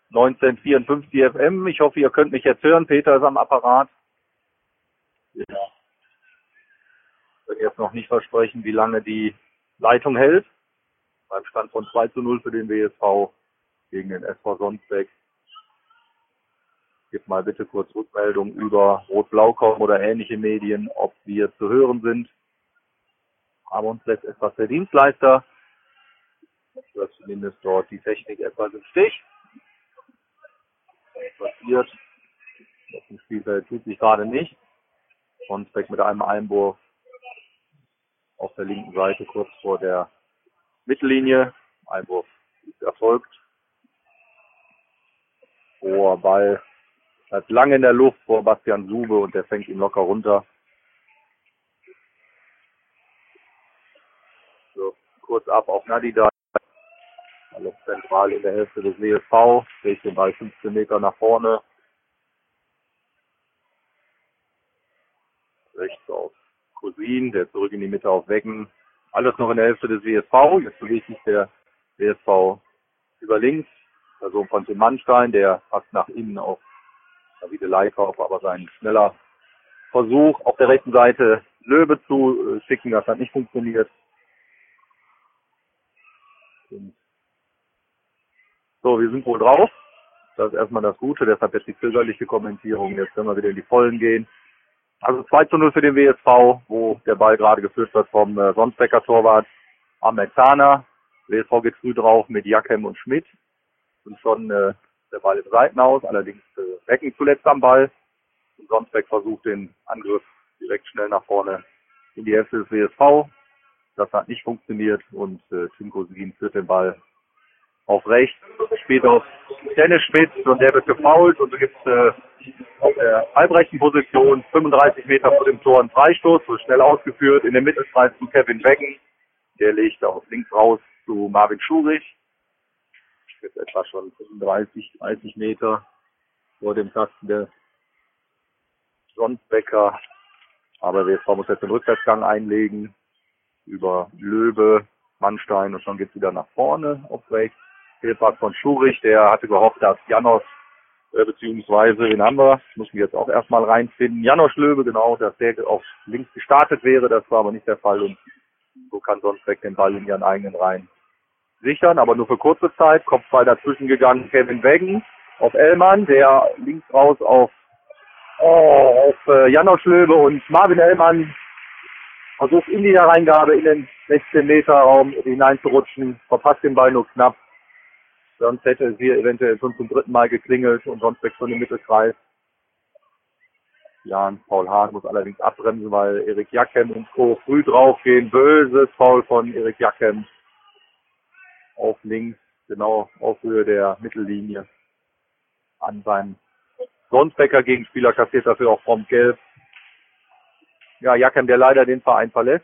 1954 FM. Ich hoffe, ihr könnt mich jetzt hören. Peter ist am Apparat. Ja. Ich kann jetzt noch nicht versprechen, wie lange die Leitung hält. Beim Stand von 2:0 für den WSV gegen den SV Sonsbeck. Gib mal bitte kurz Rückmeldung über Rot-Blau-Com oder ähnliche Medien, ob wir zu hören sind. Aber uns lässt etwas der Dienstleister. Oder zumindest dort die Technik etwas im Stich. Was passiert? Auf dem Spielfeld tut sich gerade nicht. Sonsbeck mit einem Einwurf auf der linken Seite kurz vor der Mittellinie. Einwurf ist erfolgt. Hoher Ball bleibt lange in der Luft vor Bastian Sube und der fängt ihn locker runter. So, kurz ab auf Nadida. Alles zentral in der Hälfte des WSV. Dreht den Ball 15 Meter nach vorne. Rechts auf Cousin, der zurück in die Mitte auf Wecken. Alles noch in der Hälfte des WSV. Jetzt bewegt sich der WSV über links. Also von Tim Mannstein, der fast nach innen auf Davide Leikauf, aber sein schneller Versuch auf der rechten Seite Löwe zu schicken, das hat nicht funktioniert. So, wir sind wohl drauf. Das ist erstmal das Gute, deshalb jetzt die zögerliche Kommentierung. Jetzt können wir wieder in die Vollen gehen. Also 2:0 für den WSV, wo der Ball gerade geführt wird vom Sonsbecker Torwart Ahmed Tana. WSV geht früh drauf mit Jakem und Schmidt. Und schon der Ball im Seitenhaus, allerdings Becken zuletzt am Ball. Und Sonsbeck versucht den Angriff direkt schnell nach vorne in die Hälfte des WSV. Das hat nicht funktioniert und Tim Cousin führt den Ball auf rechts, spielt auf Dennis Schmidt und der wird gefoult und du gibst auf der halbrechten Position 35 Meter vor dem Tor einen Freistoß, so schnell ausgeführt, in den Mittelkreis zu Kevin Becken. Der legt auf links raus zu Marvin Schurich. Jetzt etwa schon 30 Meter vor dem Kasten der Sonsbecker. Aber der WSV muss jetzt den Rückwärtsgang einlegen über Löwe, Mannstein und schon geht's wieder nach vorne auf rechts. Fehlpass von Schurich, der hatte gehofft, dass Janos, beziehungsweise, wen haben wir? Muss mich jetzt auch erstmal reinfinden. Janos Löwe, genau, dass der auf links gestartet wäre, das war aber nicht der Fall und so kann Sonsbeck den Ball in ihren eigenen Reihen sichern, aber nur für kurze Zeit. Kopfball dazwischen gegangen, Kevin Weggen auf Ellmann, der links raus auf Janos Löwe und Marvin Ellmann versucht in die Hereingabe in den 16-Meter-Raum hineinzurutschen, verpasst den Ball nur knapp. Sonst hätte es hier eventuell schon zum 3. Mal geklingelt und Sonsbeck schon im Mittelkreis. Jan Paul Hahn muss allerdings abbremsen, weil Erik Jakem und Co. früh draufgehen. Böses Foul von Erik Jakem. Auf links, genau auf Höhe der Mittellinie. An seinem Sonsbecker Gegenspieler kassiert dafür auch prompt gelb. Ja, Jakem, der leider den Verein verlässt.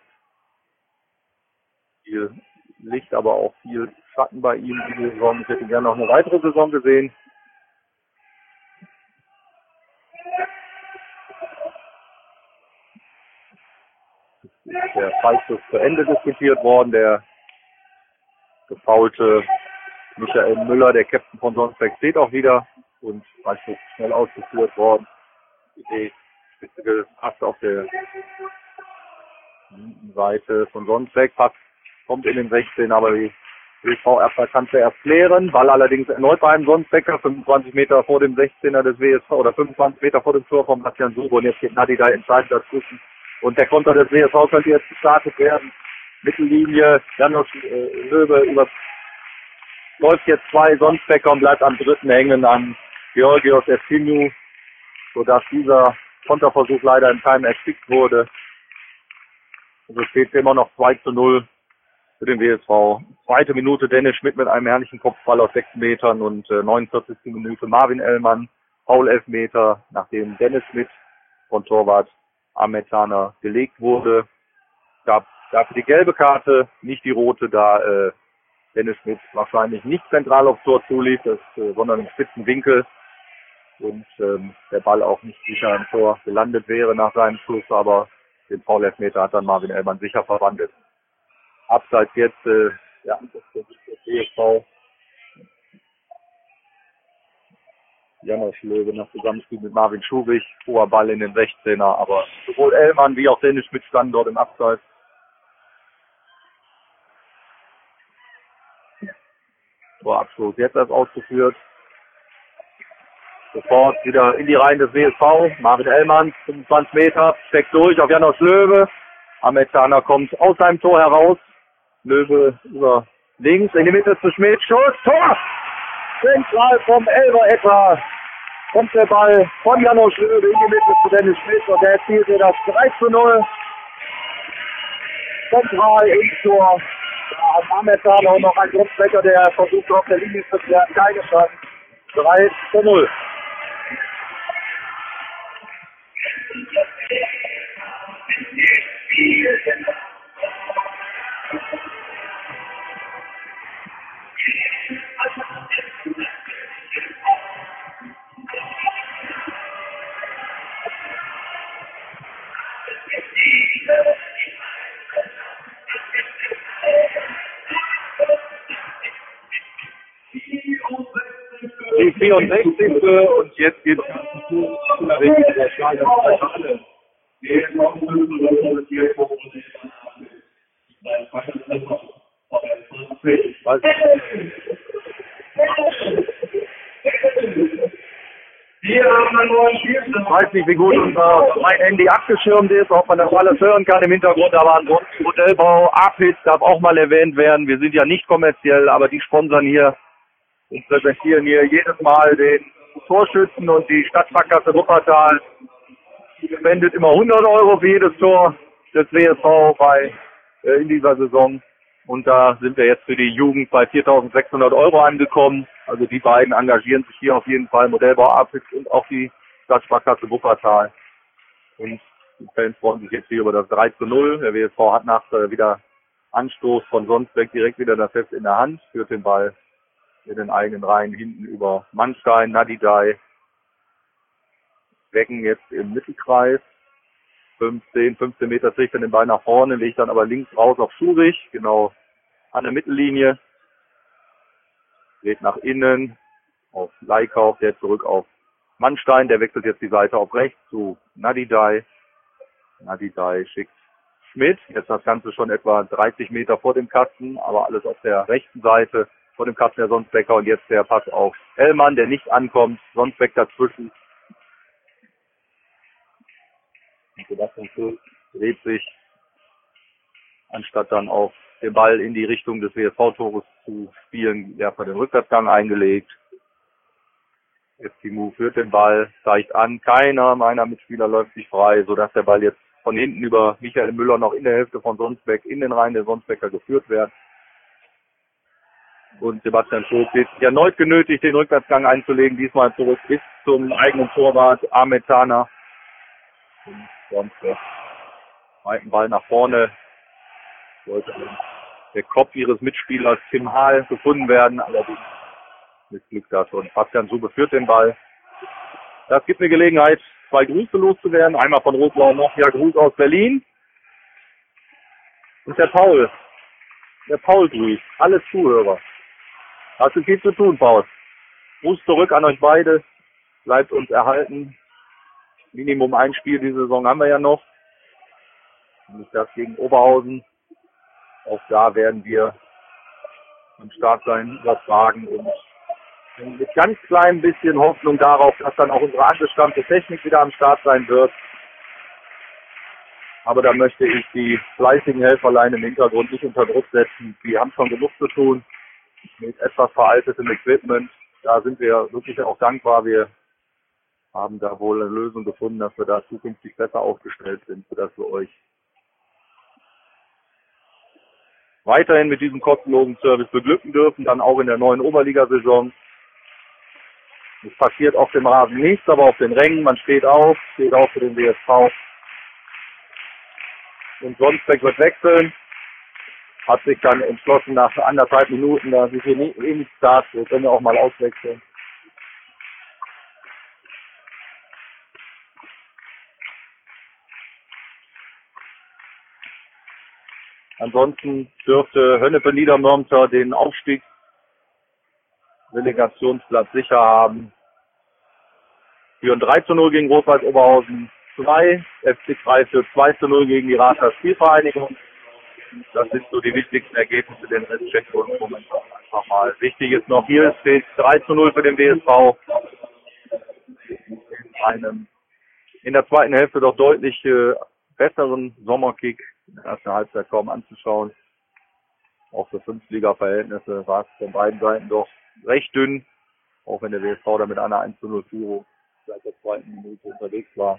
Viel Licht, aber auch viel Schatten bei ihm diese Saison. Ich hätte gerne noch eine weitere Saison gesehen. Der Freistoß zu Ende diskutiert worden. Der gefaulte Michael Müller, der Captain von Sonsbeck, steht auch wieder und Freistoß schnell ausgeführt worden. Die Spitze gepasst auf der linken Seite von Sonsbeck. Pass kommt in den 16, aber die WSV kann es erst klären. Ball allerdings erneut bei einem Sonsbecker, 25 Meter vor dem 16er des WSV oder 25 Meter vor dem Tor von Bastian Sube und jetzt geht Nadi da entscheidend dazwischen. Und der Konter des WSV könnte jetzt gestartet werden. Mittellinie, Janos Löwe läuft jetzt 2 Sonsbecker und bleibt am 3. hängen an Georgios Eftimou, sodass dieser Konterversuch leider im Time erstickt wurde. Und so steht es immer noch 2:0 für den WSV. 2. Minute Dennis Schmidt mit einem herrlichen Kopfball aus 6 Metern und 49. Minute Marvin Ellmann, Foul-Elfmeter, nachdem Dennis Schmidt von Torwart Ahmed Tana gelegt wurde. Gab dafür die gelbe Karte, nicht die rote, da Dennis Schmidt wahrscheinlich nicht zentral aufs Tor zulief, sondern im spitzen Winkel und der Ball auch nicht sicher im Tor gelandet wäre nach seinem Schuss, aber den Foul-Elfmeter hat dann Marvin Ellmann sicher verwandelt. Abseits jetzt, das DSV Janosch Löwe nach Zusammenspiel mit Marvin Schubich, hoher Ball in den 16er, aber sowohl Ellmann wie auch Dennis Schmidt standen dort im Abseits. Torabschluss jetzt erst ausgeführt. Sofort wieder in die Reihen des WSV. Marvin Ellmann, 25 Meter, steckt durch auf Janosch Löwe. Ahmed Tana kommt aus seinem Tor heraus. Löwe über links, in die Mitte zu Schmidt. Schuss, Tor! Zentral vom Elfer etwa kommt der Ball von Janosch Löwe in die Mitte zu Dennis Schmidt und der erzielte das 3:0. Zentral ins Tor. Da hat Ahmed Tana auch noch ein Grundstecker, der versucht auf der Linie zu klären. Keine Chance. 3:0. Die 64. und jetzt geht es der Schneider. Ich weiß nicht, wie gut mein Handy abgeschirmt ist, ob man das alles hören kann im Hintergrund, aber ansonsten Modellbau Apitz darf auch mal erwähnt werden. Wir sind ja nicht kommerziell, aber die sponsern hier und präsentieren hier jedes Mal den Torschützen und die Stadtsparkasse Wuppertal spendet immer 100 € für jedes Tor des WSV in dieser Saison. Und da sind wir jetzt für die Jugend bei 4.600 € angekommen. Also die beiden engagieren sich hier auf jeden Fall, Modellbau Apitz und auch die Stadtsparkasse Wuppertal. Und die Fans freuen sich jetzt hier über das 3:0. Der WSV hat nach wieder Anstoß von Sonsbeck direkt wieder das Heft in der Hand, führt den Ball in den eigenen Reihen hinten über Mannstein, Nadidai. Wecken jetzt im Mittelkreis. 15 Meter trägt dann den Ball nach vorne, legt dann aber links raus auf Schurich, genau an der Mittellinie. Geht nach innen auf Leikauf, der zurück auf Mannstein, der wechselt jetzt die Seite auf rechts zu Nadidai. Nadidai schickt Schmidt, jetzt das Ganze schon etwa 30 Meter vor dem Kasten, aber alles auf der rechten Seite vor dem Kasten der Sonsbecker und jetzt der Pass auf Ellmann, der nicht ankommt, Sonsbeck dazwischen. Und Sebastian Schulz dreht sich, anstatt dann auf den Ball in die Richtung des WSV-Tores zu spielen, der hat den Rückwärtsgang eingelegt. Estimu führt den Ball, zeigt an, keiner meiner Mitspieler läuft sich frei, sodass der Ball jetzt von hinten über Michael Müller noch in der Hälfte von Sonsbeck in den Reihen der Sonsbecker geführt wird. Und Sebastian Schulz ist erneut genötigt, den Rückwärtsgang einzulegen, diesmal zurück bis zum eigenen Torwart Ahmed Tana. Und sonst zweiten Ball nach vorne. Sollte der Kopf ihres Mitspielers Tim Hahl gefunden werden, allerdings missglückt das. Und Bastian Sube führt den Ball. Das gibt eine Gelegenheit, 2 Grüße loszuwerden. Einmal von Rotlau noch, ja, Gruß aus Berlin. Und der Paul grüßt alle Zuhörer. Hast du viel zu tun, Paul. Gruß zurück an euch beide. Bleibt uns erhalten. Minimum ein Spiel die Saison haben wir ja noch. Und das gegen Oberhausen. Auch da werden wir am Start sein, übertragen und mit ganz klein bisschen Hoffnung darauf, dass dann auch unsere angestammte Technik wieder am Start sein wird. Aber da möchte ich die fleißigen Helferlein im Hintergrund nicht unter Druck setzen. Die haben schon genug zu tun mit etwas veraltetem Equipment. Da sind wir wirklich auch dankbar. Wir haben da wohl eine Lösung gefunden, dass wir da zukünftig besser aufgestellt sind, sodass wir euch weiterhin mit diesem kostenlosen Service beglücken dürfen, dann auch in der neuen Oberligasaison. Es passiert auf dem Rasen nichts, aber auf den Rängen, man steht auf für den WSV. Und Sonsbeck wird wechseln, hat sich dann entschlossen nach 1,5 Minuten, da sich hier nicht Start, wir können ja auch mal auswechseln. Ansonsten dürfte Hönnepe Niedermörmter den Aufstiegsrelegationsplatz sicher haben. führen 3:0 gegen Rot-Weiß Oberhausen 2, FC Kreis führt 2:0 gegen die Rather Spielvereinigung. Das sind so die wichtigsten Ergebnisse, den Rest checken wir uns momentan einfach mal. Wichtig ist noch, hier steht 3:0 für den WSV. In der zweiten Hälfte doch deutlich besseren Sommerkick. In der ersten Halbzeit kaum anzuschauen. Auch für Fünftliga-Verhältnisse war es von beiden Seiten doch recht dünn. Auch wenn der WSV da mit einer 1:0 Führung seit der zweiten Minute unterwegs war.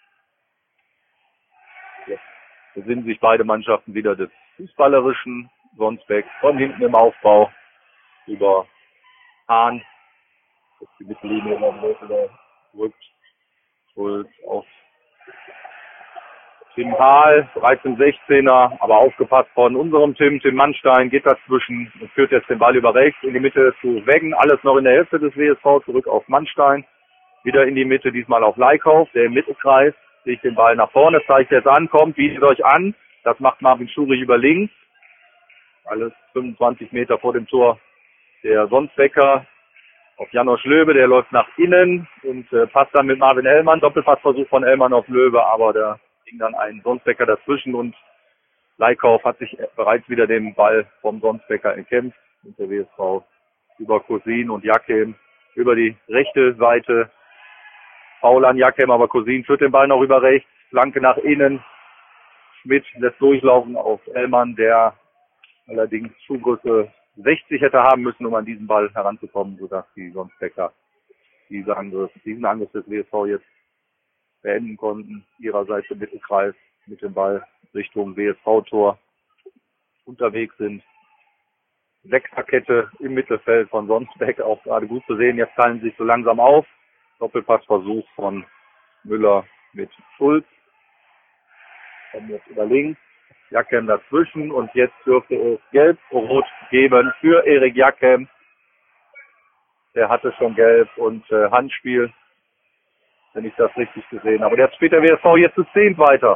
Jetzt besinnen sich beide Mannschaften wieder des Fußballerischen. Sonsbeck von hinten im Aufbau über Hahn. Jetzt die Mittellinie rückt. Schulz auf Tim Hahl, bereits im 16er, aber aufgepasst von unserem Tim Mannstein, geht dazwischen und führt jetzt den Ball über rechts in die Mitte zu Weggen. Alles noch in der Hälfte des WSV, zurück auf Mannstein. Wieder in die Mitte, diesmal auf Leikauf, der im Mittelkreis. Legt den Ball nach vorne, zeigt jetzt an, kommt, bietet euch an. Das macht Marvin Schurich über links. Alles 25 Meter vor dem Tor der Sonsbecker. Auf Janosch Löwe, der läuft nach innen und passt dann mit Marvin Ellmann. Doppelpassversuch von Ellmann auf Löwe, aber da ging dann ein Sonsbecker dazwischen und Leikauf hat sich bereits wieder den Ball vom Sonsbecker erkämpft. Und der WSV über Cousin und Jakem über die rechte Seite. Foul an Jakem, aber Cousin führt den Ball noch über rechts. Flanke nach innen. Schmidt lässt durchlaufen auf Ellmann, der allerdings Schuhgröße 60 hätte haben müssen, um an diesen Ball heranzukommen, sodass die Sonsbecker diesen Angriff des WSV jetzt beenden konnten. Ihrerseits im Mittelkreis mit dem Ball Richtung WSV-Tor unterwegs sind. Sechserkette im Mittelfeld von Sonsbeck, auch gerade gut zu sehen. Jetzt teilen sie sich so langsam auf. Doppelpassversuch von Müller mit Schulz. Kommen jetzt über links. Jakem dazwischen und jetzt dürfte es gelb-rot geben für Erik Jakem. Der hatte schon gelb und Handspiel, wenn ich das richtig gesehen habe. Jetzt spielt der WSV jetzt zu 10 weiter.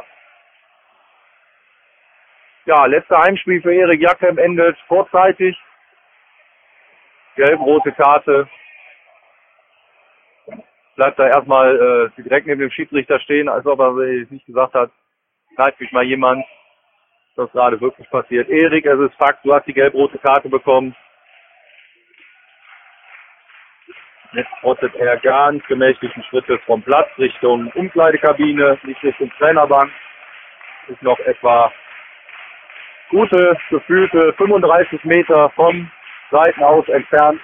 Ja, letzter Heimspiel für Erik Jakem endet vorzeitig. Gelb-rote Karte. Bleibt da erstmal direkt neben dem Schiedsrichter stehen, als ob er nicht gesagt hat, greift mich mal jemand. Das ist gerade wirklich passiert. Erik, es ist Fakt, du hast die gelb-rote Karte bekommen. Jetzt trottet er ganz gemächlichen Schritte vom Platz Richtung Umkleidekabine, nicht Richtung Trainerbank. Ist noch etwa gute, gefühlte 35 Meter vom Seitenhaus entfernt.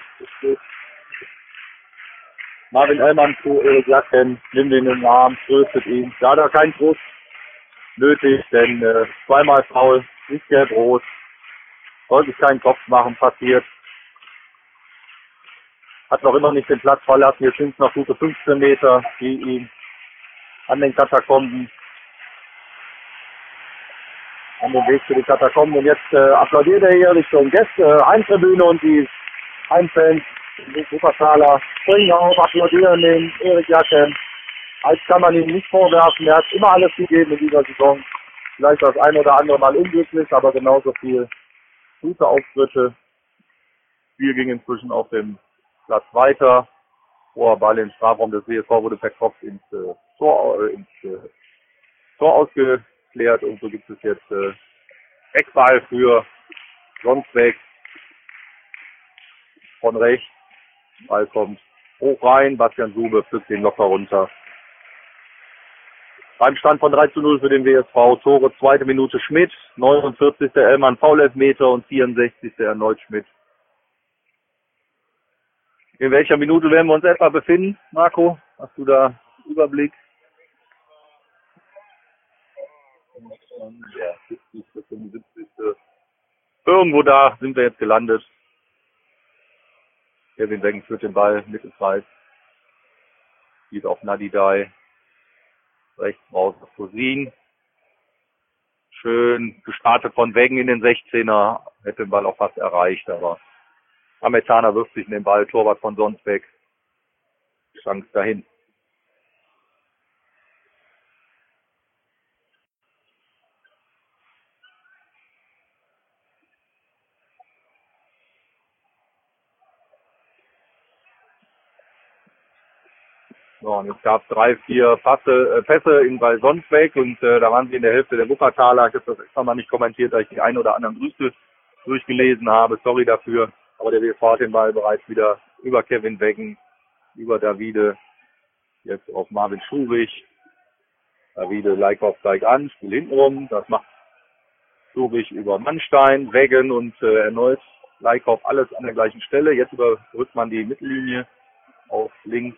Marvin Ellmann zu Erik Jakem, nimmt ihn in den Arm, tröstet ihn. Da hat er keinen Schuss nötig, denn zweimal Foul, nicht gelb-rot. Sollte sich keinen Kopf machen, passiert. Hat noch immer nicht den Platz verlassen. Jetzt sind es noch gute 15 Meter, die ihn an den Katakomben, an den Weg zu den Katakomben. Und jetzt applaudiert er hier Richtung Gäste, Heimtribüne und die Heimfans, die Wuppertaler, springen auf, applaudieren den Erik Jakem. Als kann man ihm nicht vorwerfen, er hat immer alles gegeben in dieser Saison. Vielleicht das ein oder andere Mal unglücklich, aber genauso viel gute Auftritte. Das Spiel ging inzwischen auf dem Platz weiter. Hoher Ball im Strafraum des WSV wurde per Kopf ins Tor ausgeklärt und so gibt es jetzt Eckball für Sonsbeck von rechts. Ball kommt hoch rein, Bastian Sube pflückt den locker runter. Beim Stand von 3:0 für den WSV, Tore, zweite Minute Schmidt, 49. Ellmann Foul-Elfmeter und 64. erneut Schmidt. In welcher Minute werden wir uns etwa befinden, Marco? Hast du da Überblick? Ja, 70., 75. Irgendwo da sind wir jetzt gelandet. Kevin Weggen führt den Ball, Mittelkreis. Geht auf Nadidai. Rechts raus auf Cousin. Schön gestartet von Weggen in den 16er. Hätte den Ball auch fast erreicht, aber Ametana wirft sich in den Ball. Torwart von Sonsbeck. Chance dahin. Ja, und es gab 3, 4 Pässe bei Sonsbeck und da waren sie in der Hälfte der Wuppertaler. Ich habe das extra mal nicht kommentiert, da ich die ein oder anderen Grüße durchgelesen habe. Sorry dafür. Aber der WSV hat den Ball bereits wieder über Kevin Weggen, über Davide, jetzt auf Marvin Schurich. Davide Leikhoff steigt an, Spiel hintenrum. Das macht Schurich über Mannstein, Weggen und erneut Leikhoff, alles an der gleichen Stelle. Jetzt überrückt man die Mittellinie auf links.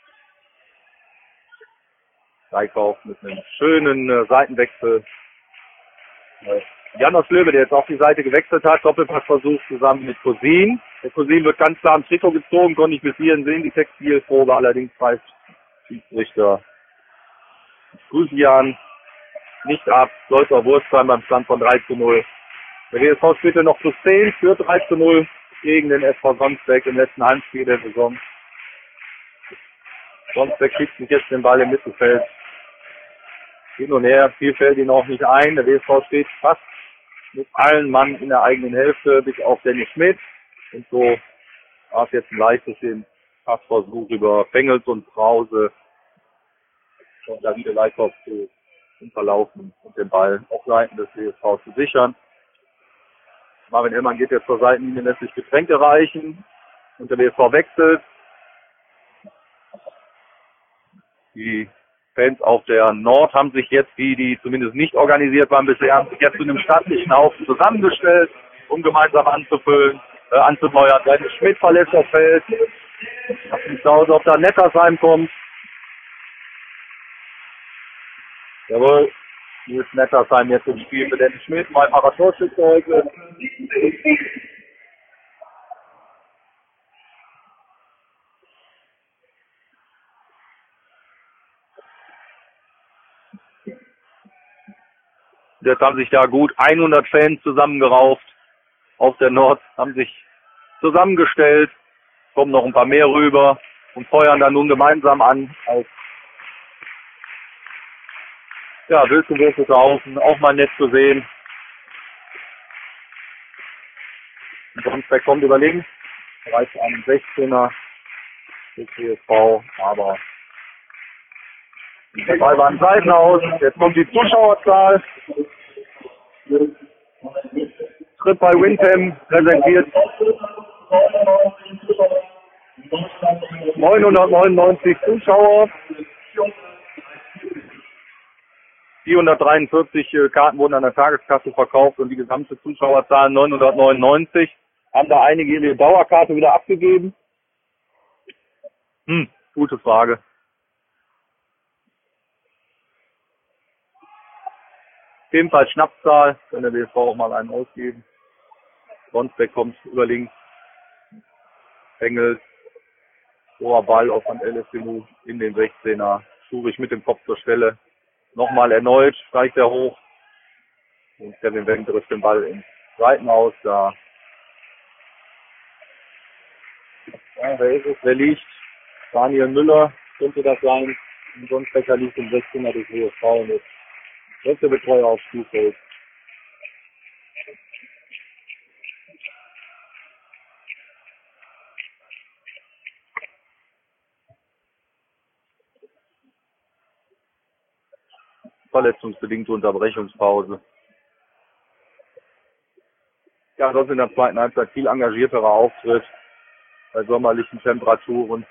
Leikhoff mit einem schönen Seitenwechsel. Janos Löwe, der jetzt auf die Seite gewechselt hat, Doppelpassversuch zusammen mit Cousin. Der Cousin wird ganz klar am Trikot gezogen, konnte ich bis hierhin sehen, die Textilprobe, allerdings weist Schiedsrichter Gusian nicht ab. Läufer Wurzheim beim Stand von 3:0. Der WSV spielte noch zu 10, führt 3:0 gegen den SV Sonsbeck im letzten Heimspiel der Saison. Sonsbeck schiebt sich jetzt den Ball im Mittelfeld hin und her, viel fällt ihm auch nicht ein. Der WSV steht fast mit allen Mann in der eigenen Hälfte, bis auf Dennis Schmidt. Und so war es jetzt ein leichtes Passversuch über Fengels und Brause. Und Davide Leikhoff zu unterlaufen und den Ball auf Seiten des WSV zu sichern. Marvin Illmann geht jetzt zur Seitenlinie, lässt sich Getränke reichen und der WSV wechselt. Die Fans auf der Nord haben sich jetzt, die zumindest nicht organisiert waren bisher, haben sich jetzt zu einem stattlichen Haufen zusammengestellt, um gemeinsam anzufeuern. Dennis Schmidt verlässt das Feld. Ich bin zu Hause, ob da Nettersheim kommt. Jawohl, hier ist Nettersheim jetzt im Spiel für Dennis Schmidt, mein Torschütze heute. Jetzt haben sich da gut 100 Fans zusammengerauft auf der Nord, haben sich zusammengestellt, kommen noch ein paar mehr rüber und feuern dann nun gemeinsam an auf wild gewürfelte Haufen, auch mal nett zu sehen. Sonsbeck kommt über links, bereits einen 16er des WSV, aber der Ball war ein Seitenhaus. Jetzt kommt die Zuschauerzahl. Tritt bei Windham präsentiert 999 Zuschauer. 443 Karten wurden an der Tageskasse verkauft und die gesamte Zuschauerzahl 999. Haben da einige ihre Dauerkarte wieder abgegeben? Gute Frage. Ebenfalls Schnapszahl, wenn der WSV auch mal einen ausgeben. Sonsbeck kommt über links. Engels, hoher Ball auf von LSDMU in den 16er. Schurich mit dem Kopf zur Stelle. Nochmal erneut, steigt er hoch. Und Kevin Weggen trifft den Ball ins Seitenhaus. Da. Ja, wer ist es? Wer liegt? Daniel Müller könnte das sein. Und Sonsbecker liegt im 16er des WSV und ist letzte Betreuer auf Spielfeld. Verletzungsbedingte Unterbrechungspause. Ja, sonst in der zweiten Halbzeit viel engagierterer Auftritt bei sommerlichen Temperaturen.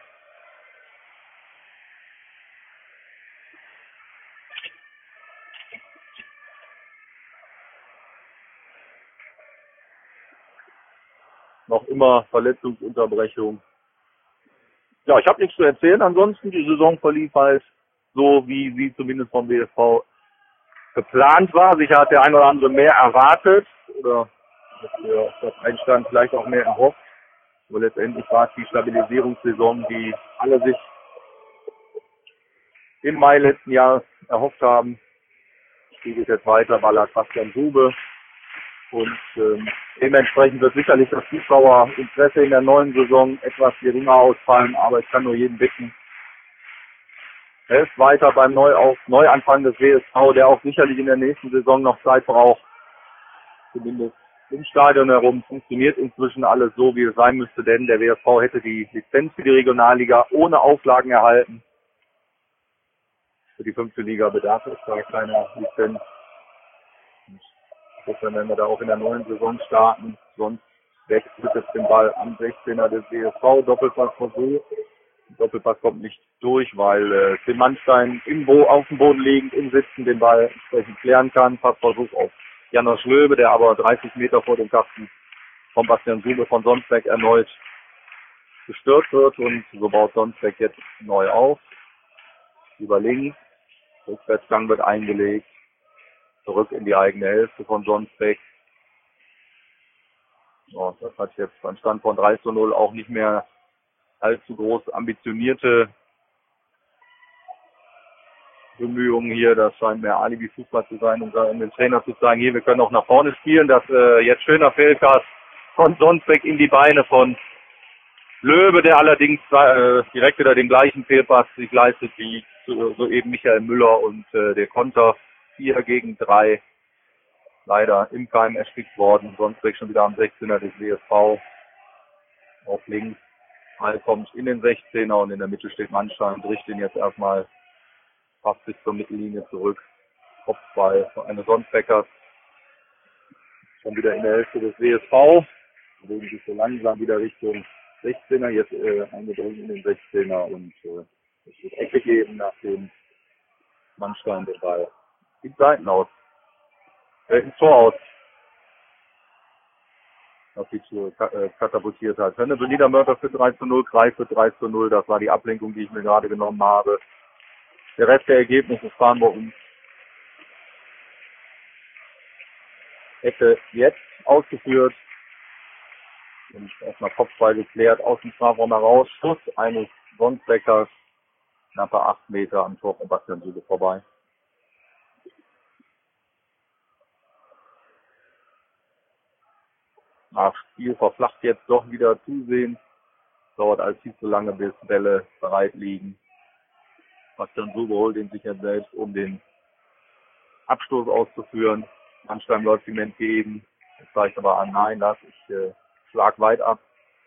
Noch immer Verletzungsunterbrechung. Ja, ich habe nichts zu erzählen. Ansonsten, die Saison verlief halt so, wie sie zumindest vom WSV geplant war. Sicher hat der ein oder andere mehr erwartet oder auf das Einstand vielleicht auch mehr erhofft. Aber letztendlich war es die Stabilisierungssaison, die alle sich im Mai letzten Jahres erhofft haben. Spielt jetzt weiter, ballert Bastian Hube. Und dementsprechend wird sicherlich das Zuschauerinteresse in der neuen Saison etwas geringer ausfallen, aber ich kann nur jeden bitten, helft weiter beim Neuanfang des WSV, der auch sicherlich in der nächsten Saison noch Zeit braucht. Zumindest im Stadion herum funktioniert inzwischen alles so, wie es sein müsste, denn der WSV hätte die Lizenz für die Regionalliga ohne Auflagen erhalten. für die 5. Liga bedarf ist, da kleiner Lizenz. Insofern werden wir da auch in der neuen Saison starten. Sonst wechselt es den Ball am 16er des WSV. Doppelpassversuch. Doppelpass kommt nicht durch, weil Tim Mannstein auf dem Boden liegend, im Sitzen den Ball entsprechend klären kann. Passversuch auf Janosch Löbe, der aber 30 Meter vor dem Kasten von Bastian Sube von Sonsbeck erneut gestört wird, und so baut Sonsbeck jetzt neu auf. Über links. Rückwärtsgang wird eingelegt. Zurück in die eigene Hälfte von Sonsbeck. Ja, das hat jetzt beim Stand von 3:0 auch nicht mehr allzu groß ambitionierte Bemühungen hier. Das scheint mehr Alibi-Fußball zu sein, um dem Trainer zu sagen, hier, wir können auch nach vorne spielen. Das jetzt schöner Fehlpass von Sonsbeck in die Beine von Löbe, der allerdings direkt wieder den gleichen Fehlpass sich leistet wie soeben Michael Müller, und der Konter 4-3 leider im Keim erstickt worden. Sonsbeck schon wieder am 16er des WSV auf links. Ball kommt in den 16er und in der Mitte steht Mannstein, bricht ihn jetzt erstmal fast bis zur Mittellinie zurück. Kopfball von eines Sonsbeckers. Schon wieder in der Hälfte des WSV. Bewegen sich so langsam wieder Richtung 16er, jetzt eingedrückt in den 16er, und es wird Ecke geben, nachdem Mannstein den Ball ins Seiten aus, ins Tor aus, auf die Tour katapultiert hat. Hönne Niedermörder für 3:0, Greif für 3:0, das war die Ablenkung, die ich mir gerade genommen habe. Der Rest der Ergebnisse fahren wir uns. Ecke jetzt ausgeführt. Und erstmal Kopfball geklärt, aus dem Strafraum heraus. Schuss eines Sonsbeckers, knappe 8 Meter am Tor von Bastian Sube vorbei. Spiel verflacht jetzt doch wieder zusehen. Dauert alles viel zu lange, bis Bälle bereit liegen. Bastian Sube holt ihn sich jetzt selbst, um den Abstoß auszuführen. Mannstein läuft ihm entgegen. Das zeigt aber an, nein, lass ich schlag weit ab.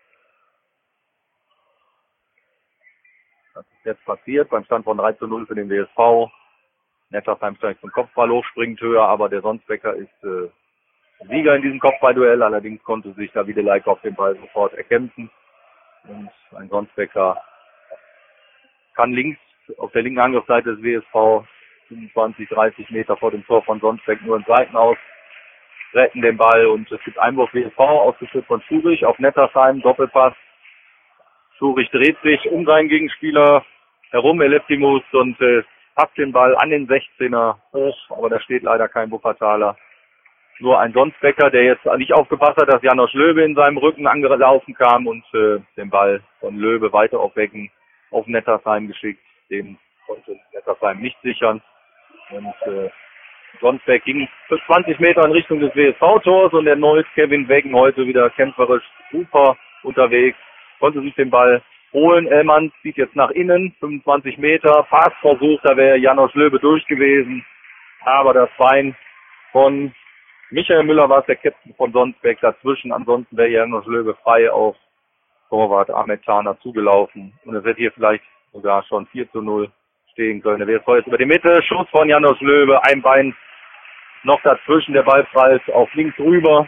Das ist jetzt passiert beim Stand von 3:0 für den WSV. Nettersheim steigt zum Kopfball hoch, springt höher, aber der Sonsbecker ist Sieger in diesem Kopfballduell. Allerdings konnte sich Davide Leike auf den Ball sofort erkämpfen. Und ein Sonsbecker kann links auf der linken Angriffsseite des WSV 25, 30 Meter vor dem Tor von Sonsbeck nur in Seiten aus, retten den Ball, und es gibt Einwurf WSV, ausgeführt von Schurich auf Nettersheim, Doppelpass. Schurich dreht sich um seinen Gegenspieler herum, Eleptimus, und passt den Ball an den 16er hoch, aber da steht leider kein Wuppertaler. Nur ein Sonsbecker, der jetzt nicht aufgepasst hat, dass Janosch Löbe in seinem Rücken angelaufen kam und den Ball von Löbe weiter aufwecken, auf Nettersheim geschickt. Den konnte Nettersheim nicht sichern. Und Sonsbeck ging für 20 Meter in Richtung des WSV-Tors, und erneut Kevin Weggen heute wieder kämpferisch super unterwegs, konnte sich den Ball holen. Ellmann zieht jetzt nach innen, 25 Meter, Passversuch, da wäre Janosch Löbe durch gewesen, aber das Bein von Michael Müller war es, der Captain von Sonsbeck, dazwischen. Ansonsten wäre Janosch Löbe frei auf Torwart Ahmed Tana zugelaufen, und es hätte hier vielleicht sogar schon 4:0 stehen können. Der WSV jetzt über die Mitte, Schuss von Janosch Löbe, ein Bein noch dazwischen, der Ball prallt auf links rüber.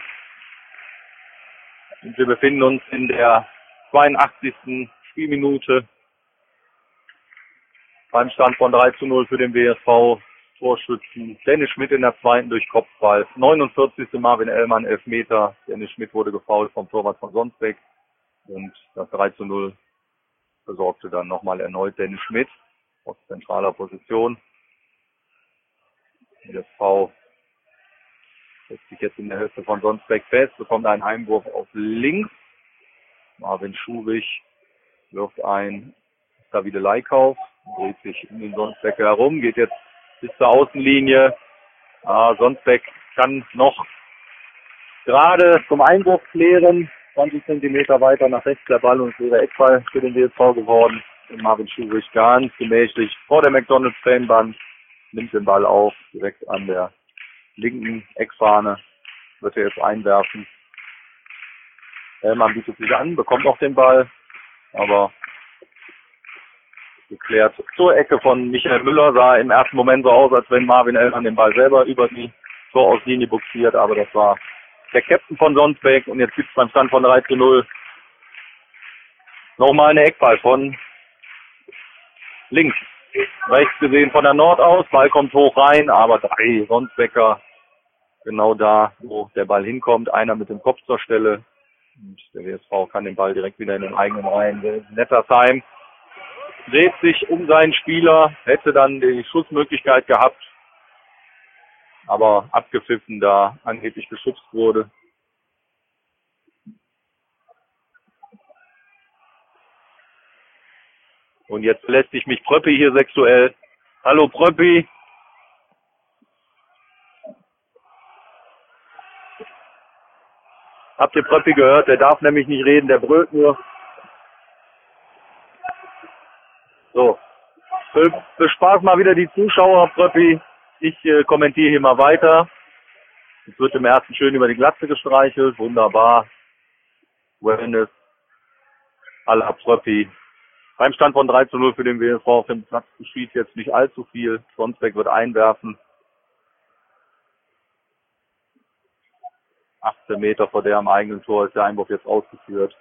Und wir befinden uns in der 82. Spielminute beim Stand von 3:0 für den WSV. Torschützen Dennis Schmidt in der zweiten durch Kopfball. 49. Marvin Ellmann, Elfmeter. Dennis Schmidt wurde gefoult vom Torwart von Sonsbeck. Und das 3:0 besorgte dann nochmal erneut Dennis Schmidt aus zentraler Position. Der SV setzt sich jetzt in der Hälfte von Sonsbeck fest, bekommt einen Einwurf auf links. Marvin Schurich wirft ein Davide Leikauf, dreht sich in den Sonsbeck herum, geht jetzt bis zur Außenlinie. Sonsbeck kann noch gerade zum Einwurf klären. 20 Zentimeter weiter nach rechts der Ball, und es wäre Eckball für den WSV geworden. Und Marvin Schurich ganz gemächlich vor der McDonalds-Fanbahn nimmt den Ball auf, direkt an der linken Eckfahne, wird er jetzt einwerfen. Man bietet sich an, bekommt auch den Ball, aber geklärt zur Ecke von Michael Müller. Sah im ersten Moment so aus, als wenn Marvin Ellmann den Ball selber über die Torauslinie buxiert, aber das war der Captain von Sonsbeck und jetzt gibt es beim Stand von 3:0 nochmal eine Eckball von links. Rechts gesehen von der Nord aus, Ball kommt hoch rein, aber 3 Sonsbecker genau da, wo der Ball hinkommt. Einer mit dem Kopf zur Stelle und der WSV kann den Ball direkt wieder in den eigenen Reihen. Nettersheim dreht sich um seinen Spieler, hätte dann die Schussmöglichkeit gehabt, aber abgepfiffen, da angeblich geschubst wurde. Und jetzt belästigt mich Pröppi hier sexuell. Hallo Pröppi. Habt ihr Pröppi gehört? Der darf nämlich nicht reden, der brüllt nur. So. Bespaß mal wieder die Zuschauer, Pröppi. Ich kommentiere hier mal weiter. Es wird im ersten schön über die Glatze gestreichelt. Wunderbar. Wellness. À la Pröppi. Beim Stand von 3:0 für den WSV auf dem Platz geschieht jetzt nicht allzu viel. Sonsbeck wird einwerfen. 18 Meter vor der am eigenen Tor ist der Einwurf jetzt ausgeführt.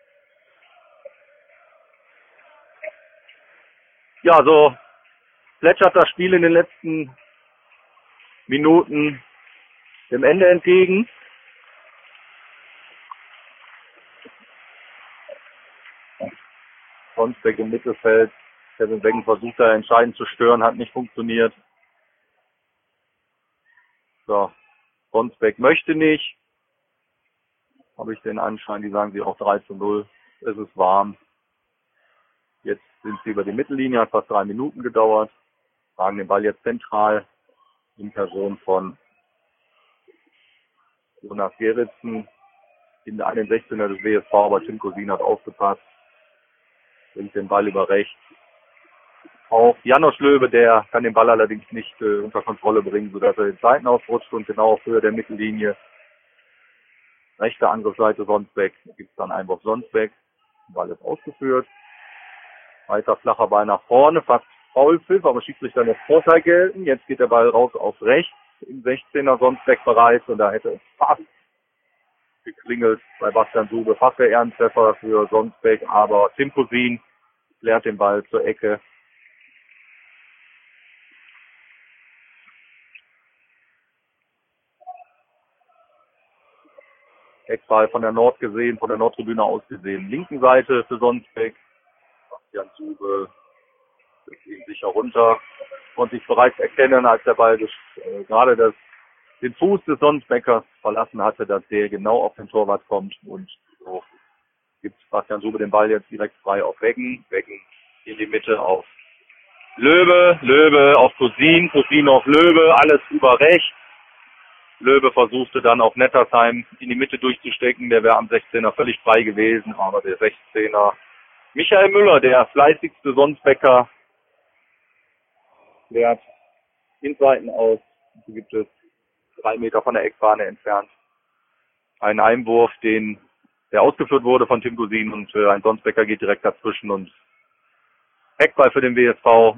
Ja, so plätschert das Spiel in den letzten Minuten dem Ende entgegen. Sonsbeck im Mittelfeld. Kevin Weggen versucht da entscheidend zu stören, hat nicht funktioniert. So, Sonsbeck möchte nicht. Habe ich den Anschein, die sagen sie auch 3:0. Es ist warm. Jetzt sind sie über die Mittellinie, hat fast 3 Minuten gedauert. Tragen den Ball jetzt zentral in Person von Jonas Geritzen in der 16er des WSV, aber Tim Cousin hat aufgepasst. Bringt den Ball über rechts auf Janos Löwe, der kann den Ball allerdings nicht unter Kontrolle bringen, sodass er den Seiten ausrutscht und genau auf Höhe der Mittellinie. Rechte Angriffsseite Sonsbeck, gibt es dann Einwurf Sonsbeck. Der Ball ist ausgeführt. Weiter flacher Ball nach vorne, fast Foulpfiff, aber Schiedsrichter lässt Vorteil gelten. Jetzt geht der Ball raus auf rechts im 16er Sonsbeck bereits und da hätte es fast geklingelt bei Bastian Sube. Fast der Ehrentreffer für Sonsbeck, aber Tim Cousin klärt den Ball zur Ecke. Eckball von der Nord gesehen, von der Nordtribüne aus gesehen. Linken Seite für Sonsbeck. Bastian Sube geht sicher runter. Konnte sich bereits erkennen, als der Ball gerade den Fuß des Sonsbeckers verlassen hatte, dass der genau auf den Torwart kommt. Und so gibt Bastian Sube den Ball jetzt direkt frei auf Weggen. Weggen in die Mitte auf Löwe. Löwe auf Cousin. Cousin auf Löwe. Alles über rechts. Löwe versuchte dann auf Nettersheim in die Mitte durchzustecken. Der wäre am 16er völlig frei gewesen. Aber der 16er Michael Müller, der fleißigste Sonsbecker, klärt in Seiten aus. So gibt es 3 Meter von der Eckfahne entfernt einen Einwurf, der ausgeführt wurde von Tim Cousin und ein Sonsbecker geht direkt dazwischen und Eckball für den WSV.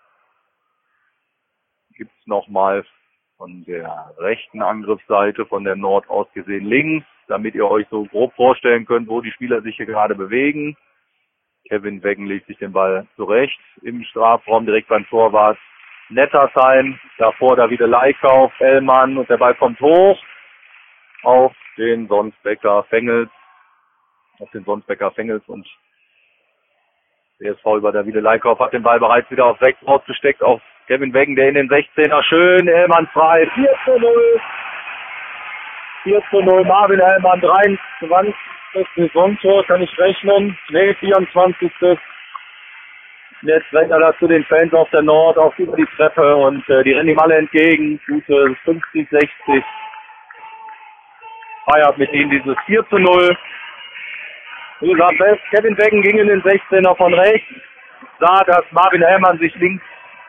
Gibt es nochmal von der rechten Angriffsseite, von der Nord aus gesehen links, damit ihr euch so grob vorstellen könnt, wo die Spieler sich hier gerade bewegen. Kevin Weggen legt sich den Ball zurecht im Strafraum, direkt beim Torwart Nettersheim. Davor da wieder Leikauf, Ellmann und der Ball kommt hoch auf den Sonsbecker Fengels. Und DSV über der Wiede Leikauf hat den Ball bereits wieder auf rechts rausgesteckt auf Kevin Weggen, der in den 16er schön, Ellmann frei, 4:0. 4:0, Marvin Ellmann, 23. Saisontor, kann ich rechnen. Nee, 24. Jetzt rennt er da zu den Fans auf der Nord, auch über die Treppe und die rennen ihm alle entgegen. Gute 50, 60. Feiert mit ihnen dieses 4:0. Wie gesagt, selbst Kevin Weggen ging in den 16er von rechts, sah, dass Marvin Ellmann sich links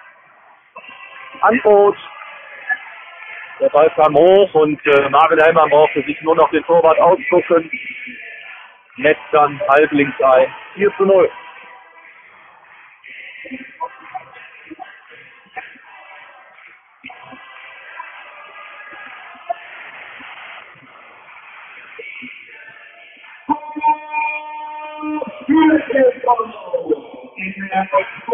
anbot. Der Ball kam hoch und Marvin Ellmann brauchte sich nur noch den Torwart ausgucken. Netz dann halblinks ein. 4:0.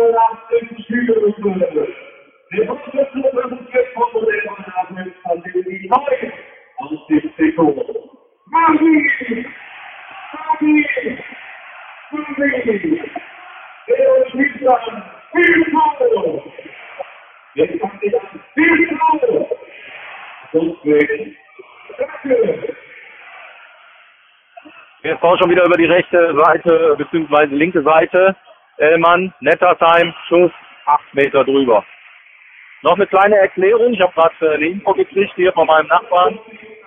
Wir fahren schon wieder über die rechte Seite bzw. linke Seite. Ellmann, Nettersheim, Schuss, 8 Meter drüber. Noch eine kleine Erklärung, ich habe gerade eine Info gekriegt hier von meinem Nachbarn.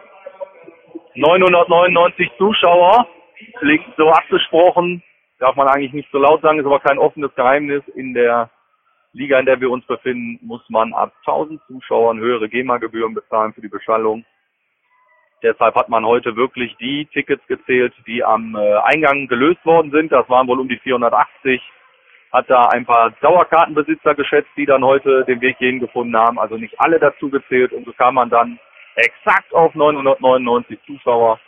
999 Zuschauer, klingt so abgesprochen, darf man eigentlich nicht so laut sagen, ist aber kein offenes Geheimnis. In der Liga, in der wir uns befinden, muss man ab 1000 Zuschauern höhere GEMA-Gebühren bezahlen für die Beschallung. Deshalb hat man heute wirklich die Tickets gezählt, die am Eingang gelöst worden sind. Das waren wohl um die 480. Hat da ein paar Dauerkartenbesitzer geschätzt, die dann heute den Weg hierhin gefunden haben. Also nicht alle dazu gezählt. Und so kam man dann exakt auf 999 Zuschauer.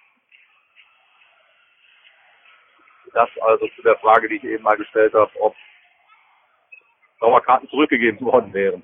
Das also zu der Frage, die ich eben mal gestellt habe, ob Dauerkarten zurückgegeben worden wären.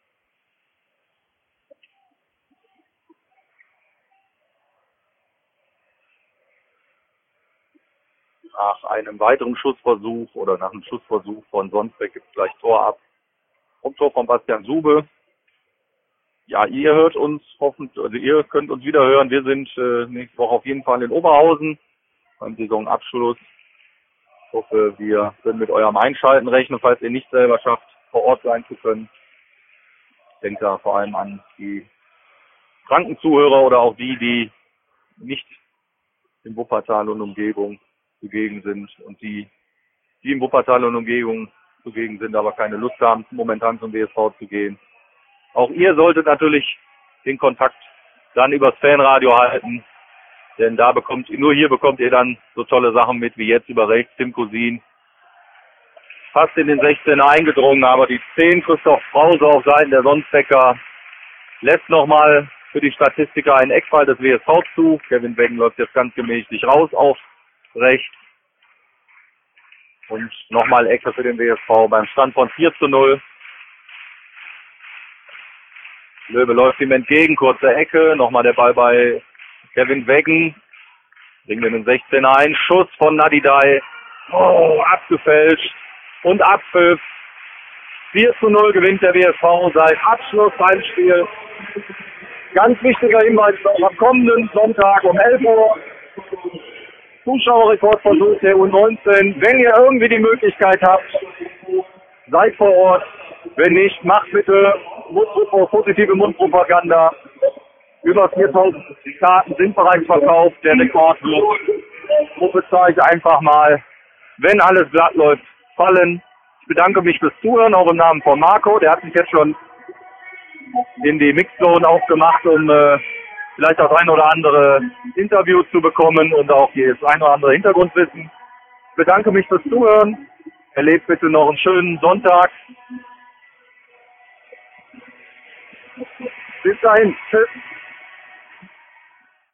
Nach einem weiteren Schussversuch oder nach einem Schussversuch von Sonsbeck gibt es gleich Tor ab. Und Tor von Bastian Sube. Ja, ihr hört uns hoffentlich, also ihr könnt uns wieder hören. Wir sind nächste Woche auf jeden Fall in Oberhausen beim Saisonabschluss. Ich hoffe, wir können mit eurem Einschalten rechnen, falls ihr nicht selber schafft, vor Ort sein zu können. Ich denke da vor allem an die kranken Zuhörer oder auch die nicht im Wuppertal und Umgebung zugegen sind und die im Wuppertal und Umgebung zugegen sind, aber keine Lust haben, momentan zum WSV zu gehen. Auch ihr solltet natürlich den Kontakt dann übers Fanradio halten, denn nur hier bekommt ihr dann so tolle Sachen mit wie jetzt über rechts Tim Cousin. Fast in den 16er eingedrungen, aber die 10 Christoph Krause auf Seiten der Sonsbecker lässt nochmal für die Statistiker einen Eckball des WSV zu. Kevin Weggen läuft jetzt ganz gemächlich raus auf rechts. Und nochmal Ecke für den WSV beim Stand von 4:0. Löwe läuft ihm entgegen, kurze Ecke. Nochmal der Ball bei Kevin Weggen. Bringen wir den 16er ein. Schuss von Nadidai. Oh, abgefälscht. Und Abpfiff. 4:0 gewinnt der WSV seit Abschluss beim Spiel. Ganz wichtiger Hinweis noch am kommenden Sonntag um 11 Uhr. Zuschauerrekordversuch der U19. Wenn ihr irgendwie die Möglichkeit habt, seid vor Ort. Wenn nicht, macht bitte positive Mundpropaganda. Über 4000 Karten sind bereits verkauft. Der Rekord wird, prophezei ich einfach mal, wenn alles glatt läuft, fallen. Ich bedanke mich fürs Zuhören, auch im Namen von Marco. Der hat sich jetzt schon in die Mixzone aufgemacht, um vielleicht das ein oder andere Interview zu bekommen und auch das ein oder andere Hintergrundwissen. Ich bedanke mich fürs Zuhören. Erlebt bitte noch einen schönen Sonntag. Bis dahin. Tschüss.